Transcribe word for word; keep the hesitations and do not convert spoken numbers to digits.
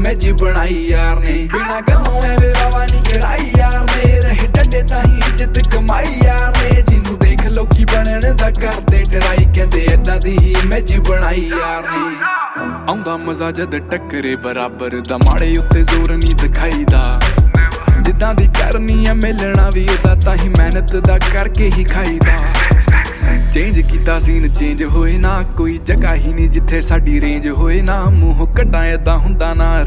ਮੈਜੀ ਬਣਾਈ ਯਾਰ ਨੇ। ਬਿਨਾ ਗੱਲੋਂ ਐਵੇਂ ਵਾਵਾ ਨਹੀਂ ਕਰਾਈ ਯਾਰ ਨੇ, ਰਹੇ ਡੱਡੇ ਤਾਂ ਹੀ ਇੱਜ਼ਤ ਕਮਾਈ ਯਾਰ ਨੇ। ਜਿਹਨੂੰ ਦੇਖ ਲੋਕੀ ਬਣਨ ਦਾ ਕਰਦੇ ਟਰਾਈ, ਕਹਿੰਦੇ ਏਦਾਂ ਦੀ ਹੀ ਮੈਜੀ ਬਣਾਈ ਯਾਰ ਨੇ। ਆਉਂਦਾ ਮਜ਼ਾ ਜਦ ਟੱਕਰੇ ਬਰਾਬਰ ਦਾ, ਮਾੜੇ ਉੱਤੇ ਜ਼ੋਰ ਨਹੀਂ ਦਿਖਾਈਦਾ। ਜਿੱਦਾਂ ਦੀ ਕਰਨੀ ਆ ਮਿਲਣਾ ਵੀ ਉਹਦਾ, ਤਾਂ ਹੀ ਮਿਹਨਤ ਦਾ ਕਰਕੇ ਹੀ ਖਾਈਦਾ। ਚੇਂਜ ਕੀਤਾ ਸੀਨ ਚੇਂਜ ਹੋਏ ਨਾ, ਕੋਈ ਜਗ੍ਹਾ ਹੀ ਨਹੀਂ ਜਿੱਥੇ ਸਾਡੀ ਰੇਂਜ ਹੋਏ ਨਾ। ਮੂੰਹੋਂ ਕੱਢਾਂ ਏਦਾਂ ਹੁੰਦਾ ਨਾ